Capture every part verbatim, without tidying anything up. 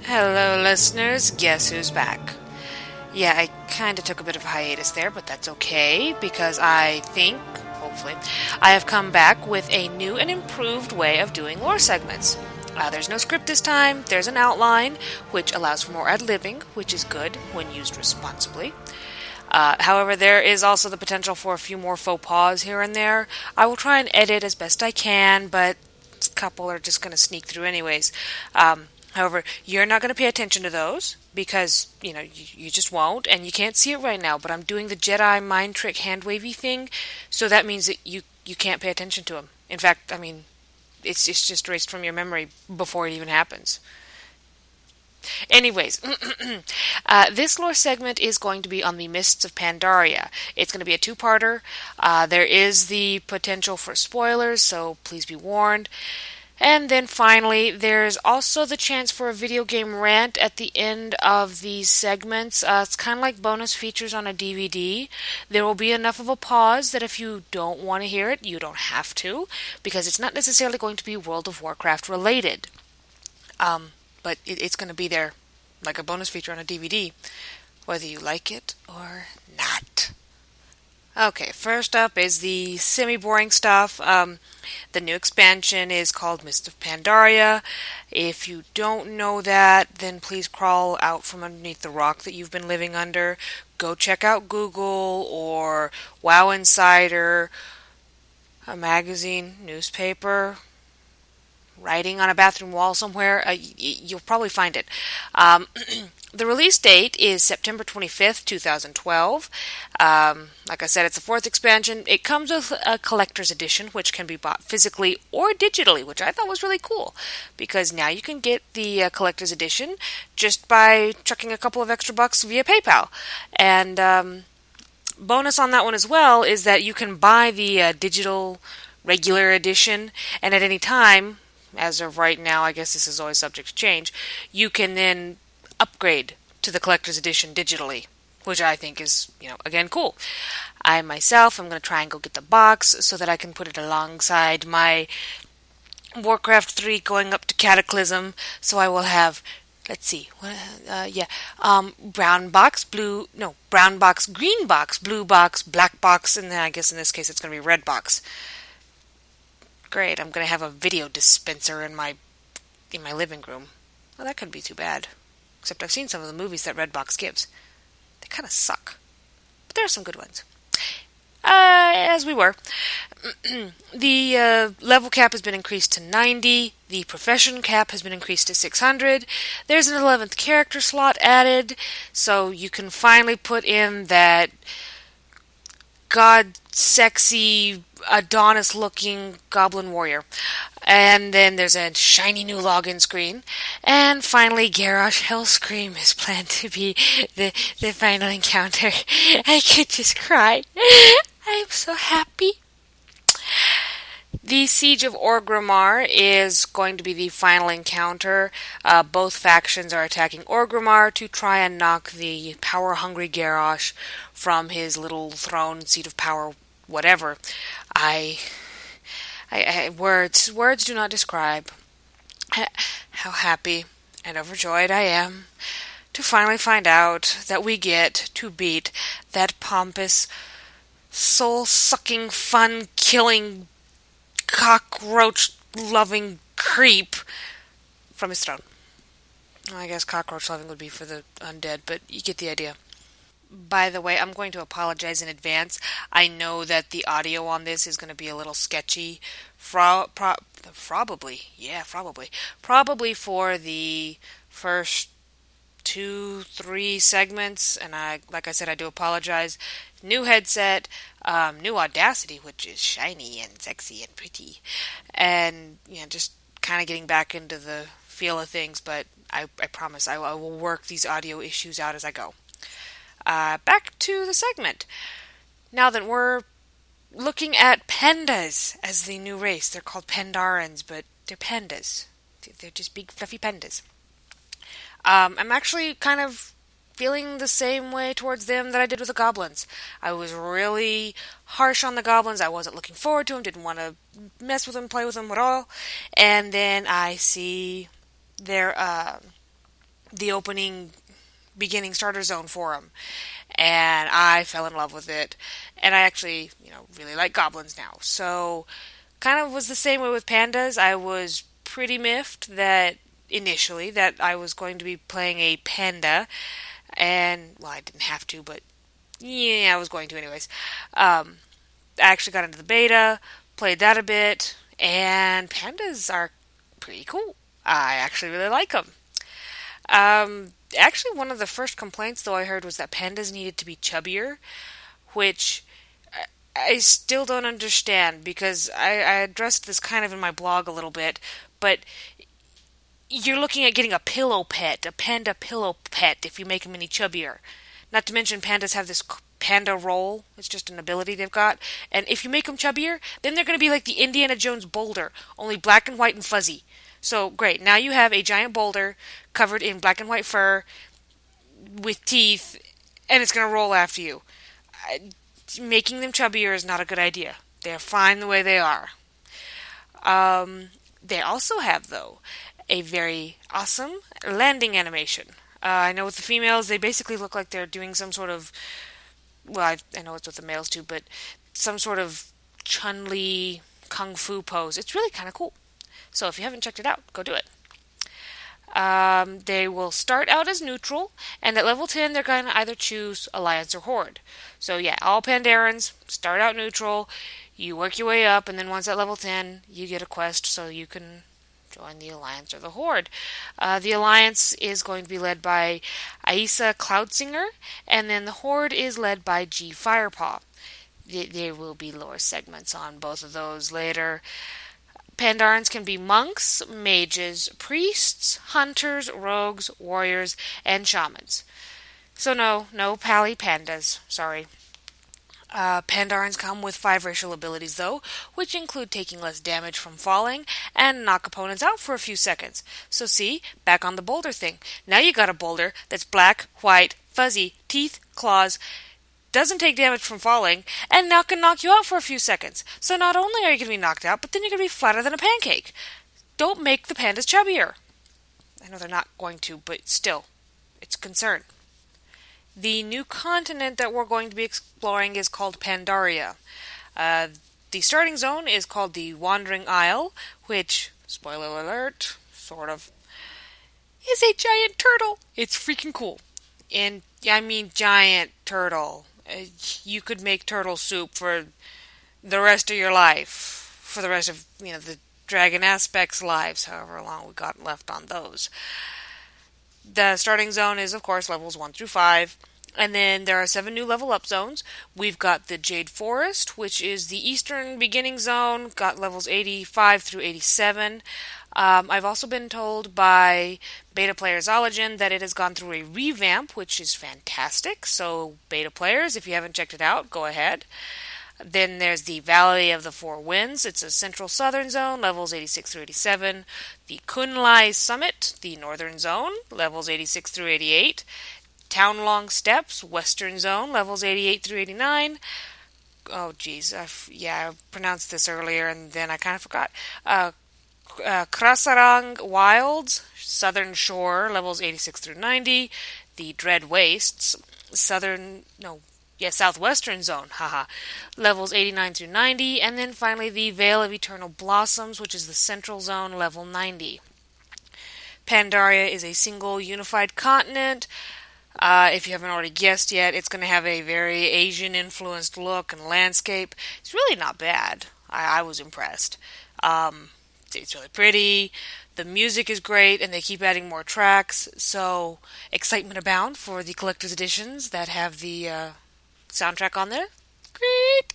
Hello, listeners. Guess who's back? Yeah, I kind of took a bit of a hiatus there, but that's okay because I think, hopefully, I have come back with a new and improved way of doing lore segments. Uh, there's no script this time, there's an outline, which allows for more ad-libbing, which is good when used responsibly. Uh, however, there is also the potential for a few more faux pas here and there. I will try and edit as best I can, but a couple are just going to sneak through anyways. Um, however, you're not going to pay attention to those because, you know, you, you just won't, and you can't see it right now, but I'm doing the Jedi mind trick hand wavy thing, so that means that you, you can't pay attention to them. In fact, I mean, it's, it's just erased from your memory before it even happens. Anyways, uh, this lore segment is going to be on the Mists of Pandaria. It's going to be a two-parter. Uh, there is the potential for spoilers, so please be warned. And then finally, there's also the chance for a video game rant at the end of these segments. Uh, it's kind of like bonus features on a D V D. There will be enough of a pause that if you don't want to hear it, you don't have to, because it's not necessarily going to be World of Warcraft related. Um... But it, it's going to be there like a bonus feature on a D V D, whether you like it or not. Okay, first up is the semi-boring stuff. Um, the new expansion is called Mist of Pandaria. If you don't know that, then please crawl out from underneath the rock that you've been living under. Go check out Google or WoW Insider, a magazine, newspaper, writing on a bathroom wall somewhere, uh, y- you'll probably find it. Um, the release date is September twenty-fifth, twenty twelve. Um, like I said, it's the fourth expansion. It comes with a collector's edition, which can be bought physically or digitally, which I thought was really cool, because now you can get the uh, collector's edition just by chucking a couple of extra bucks via PayPal. And um, bonus on that one as well is that you can buy the uh, digital regular edition, and at any time, as of right now, I guess this is always subject to change, you can then upgrade to the collector's edition digitally, which I think is, you know, again, cool. I myself am going to try and go get the box so that I can put it alongside my Warcraft three going up to Cataclysm, so I will have, let's see, uh, yeah, um, brown box, blue, no, brown box, green box, blue box, black box, and then I guess in this case it's going to be red box. Great, I'm going to have a video dispenser in my in my living room. Well, that couldn't be too bad. Except I've seen some of the movies that Redbox gives. They kind of suck. But there are some good ones. Uh, as we were. the uh, level cap has been increased to ninety. The profession cap has been increased to six hundred. There's an eleventh character slot added, so you can finally put in that god sexy Adonis-looking Goblin Warrior. And then there's a shiny new login screen. And finally, Garrosh Hellscream is planned to be the, the final encounter. I could just cry. I'm so happy. The Siege of Orgrimmar is going to be the final encounter. Uh, both factions are attacking Orgrimmar to try and knock the power-hungry Garrosh from his little throne, seat of power, whatever. I, I, I words, words do not describe how happy and overjoyed I am to finally find out that we get to beat that pompous, soul-sucking, fun-killing, cockroach-loving creep from his throne. I guess cockroach-loving would be for the undead, but you get the idea. By the way, I'm going to apologize in advance. I know that the audio on this is going to be a little sketchy. Fro- pro- probably, yeah, probably. Probably for the first two, three segments, and I, like I said, I do apologize. New headset, um, new Audacity, which is shiny and sexy and pretty, and you know, just kind of getting back into the feel of things. But I, I promise I, I will work these audio issues out as I go. Uh, back to the segment. Now that we're looking at pandas as the new race, they're called Pandarans, but they're pandas. They're just big, fluffy pandas. Um, I'm actually kind of feeling the same way towards them that I did with the goblins. I was really harsh on the goblins. I wasn't looking forward to them, didn't want to mess with them, play with them at all. And then I see their uh, the opening beginning starter zone for them, and I fell in love with it. And I actually, you know, really like goblins now. So, kind of was the same way with pandas. I was pretty miffed that initially that I was going to be playing a panda, and well, I didn't have to, but yeah, I was going to anyways. Um, I actually got into the beta, played that a bit, and pandas are pretty cool. I actually really like them. Um, actually, one of the first complaints, though, I heard was that pandas needed to be chubbier, which I I still don't understand because I, I addressed this kind of in my blog a little bit, but you're looking at getting a pillow pet, a panda pillow pet, if you make them any chubbier. Not to mention pandas have this panda roll. It's just an ability they've got. And if you make them chubbier, then they're going to be like the Indiana Jones boulder, only black and white and fuzzy. So, great. Now you have a giant boulder covered in black and white fur with teeth, and it's going to roll after you. Making them chubbier is not a good idea. They're fine the way they are. Um, they also have, though, a very awesome landing animation. Uh, I know with the females, they basically look like they're doing some sort of, well, I, I know it's with the males too, but some sort of Chun-Li kung fu pose. It's really kind of cool. So if you haven't checked it out, go do it. Um, they will start out as neutral, and at level ten, they're going to either choose Alliance or Horde. So yeah, all Pandarans start out neutral, you work your way up, and then once at level ten, you get a quest so you can join the Alliance or the Horde. Uh, the Alliance is going to be led by Aisa Cloudsinger, and then the Horde is led by G Firepaw. There will be lore segments on both of those later. Pandarans can be monks, mages, priests, hunters, rogues, warriors, and shamans. So no, no pally pandas, sorry. Uh, Pandarans come with five racial abilities, though, which include taking less damage from falling and knock opponents out for a few seconds. So see, back on the boulder thing. Now you got a boulder that's black, white, fuzzy, teeth, claws, doesn't take damage from falling, and now can knock you out for a few seconds. So not only are you going to be knocked out, but then you're going to be flatter than a pancake. Don't make the pandas chubbier. I know they're not going to, but still, it's a concern. The new continent that we're going to be exploring is called Pandaria. Uh, the starting zone is called the Wandering Isle, which, spoiler alert, sort of, is a giant turtle. It's freaking cool. And I mean giant turtle. Uh, you could make turtle soup for the rest of your life. For the rest of, you know, the Dragon Aspect's lives, however long we got left on those. The starting zone is, of course, levels one through five. And then there are seven new level up zones. We've got the Jade Forest, which is the eastern beginning zone, got levels eighty-five through eighty-seven. Um, I've also been told by beta player Zologen that it has gone through a revamp, which is fantastic. So, beta players, if you haven't checked it out, go ahead. Then there's the Valley of the Four Winds. It's a central southern zone, levels eighty-six through eighty-seven. The Kunlai Summit, the northern zone, levels eighty-six through eighty-eight. Townlong Steps, western zone, levels eighty-eight through eighty-nine. Oh, geez. I f- yeah, I pronounced this earlier and then I kind of forgot. Uh, uh, Krasarang Wilds, southern shore, levels eighty-six through ninety. The Dread Wastes, southern, no, yeah, southwestern zone, haha, levels eighty-nine through ninety. And then finally the Vale of Eternal Blossoms, which is the central zone, level ninety. Pandaria is a single unified continent. Uh, if you haven't already guessed yet, it's going to have a very Asian-influenced look and landscape. It's really not bad. I, I was impressed. Um, it's really pretty. The music is great, and they keep adding more tracks. So, excitement abound for the collector's editions that have the uh, soundtrack on there. Great!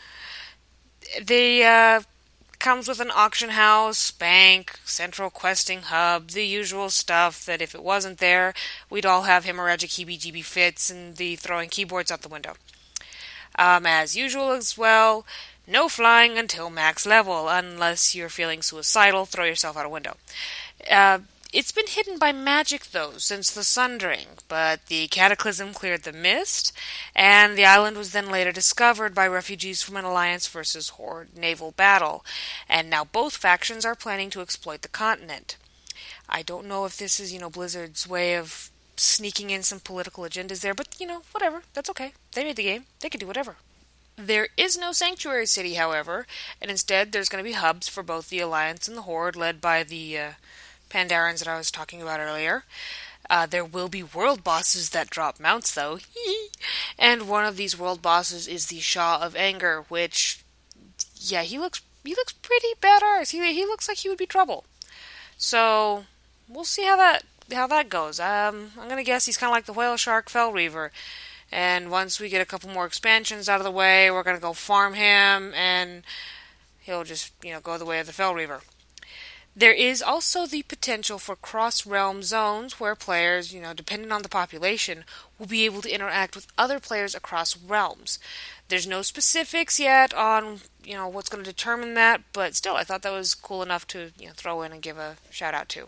The uh, comes with an auction house, bank, central questing hub, the usual stuff that if it wasn't there, we'd all have hemorrhagic heebie-jeebie fits and be throwing keyboards out the window. Um, as usual as well, no flying until max level, unless you're feeling suicidal, throw yourself out a window. Uh, It's been hidden by magic, though, since the Sundering, but the Cataclysm cleared the mist, and the island was then later discovered by refugees from an Alliance versus Horde naval battle, and now both factions are planning to exploit the continent. I don't know if this is, you know, Blizzard's way of sneaking in some political agendas there, but, you know, whatever. That's okay. They made the game. They can do whatever. There is no Sanctuary City, however, and instead there's going to be hubs for both the Alliance and the Horde, led by the uh, Pandarans that I was talking about earlier. Uh, there will be world bosses that drop mounts, though. And one of these world bosses is the Shaw of Anger, which, yeah, he looks he looks pretty badass. He he looks like he would be trouble. So we'll see how that how that goes. Um, I'm gonna guess he's kind of like the Whale Shark Fell Reaver. And once we get a couple more expansions out of the way, we're going to go farm him, and he'll just, you know, go the way of the Fell Reaver. There is also the potential for cross-realm zones where players, you know, depending on the population, will be able to interact with other players across realms. There's no specifics yet on, you know, what's going to determine that, but still, I thought that was cool enough to, you know, throw in and give a shout-out to.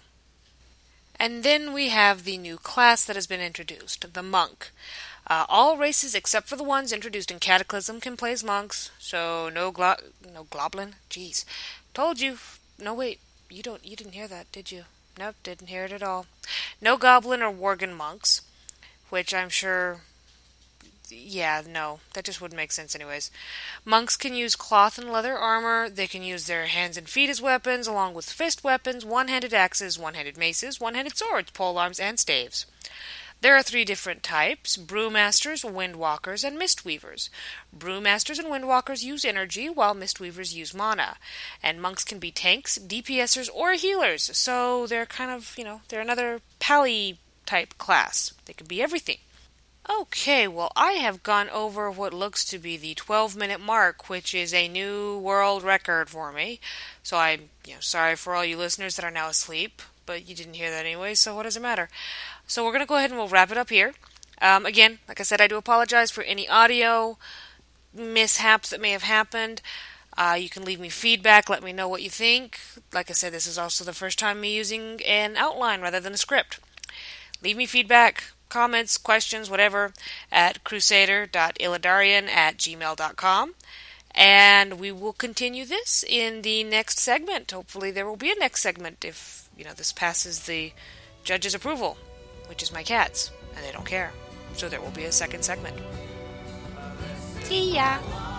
And then we have the new class that has been introduced, the Monk. Uh, all races except for the ones introduced in Cataclysm can play as monks, so no glo- no Globlin. Jeez, told you. No, wait, you don't. You didn't hear that, did you? Nope, didn't hear it at all. No Goblin or Worgen monks, which I'm sure. Yeah, no, that just wouldn't make sense, anyways. Monks can use cloth and leather armor. They can use their hands and feet as weapons, along with fist weapons, one-handed axes, one-handed maces, one-handed swords, polearms, and staves. There are three different types: Brewmasters, Windwalkers, and Mistweavers. Brewmasters and Windwalkers use energy, while Mistweavers use mana. And monks can be tanks, DPSers, or healers, so they're kind of, you know, they're another pally-type class. They could be everything. Okay, well, I have gone over what looks to be the twelve-minute mark, which is a new world record for me. So I'm, you know, sorry for all you listeners that are now asleep, but you didn't hear that anyway, so what does it matter? So we're going to go ahead and we'll wrap it up here. Um, again, like I said, I do apologize for any audio mishaps that may have happened. Uh, you can leave me feedback, let me know what you think. Like I said, this is also the first time me using an outline rather than a script. Leave me feedback, comments, questions, whatever, at crusader dot illidarian at gmail dot com. And we will continue this in the next segment. Hopefully there will be a next segment if, you know, this passes the judge's approval, which is my cats, and they don't care. So there will be a second segment. See ya!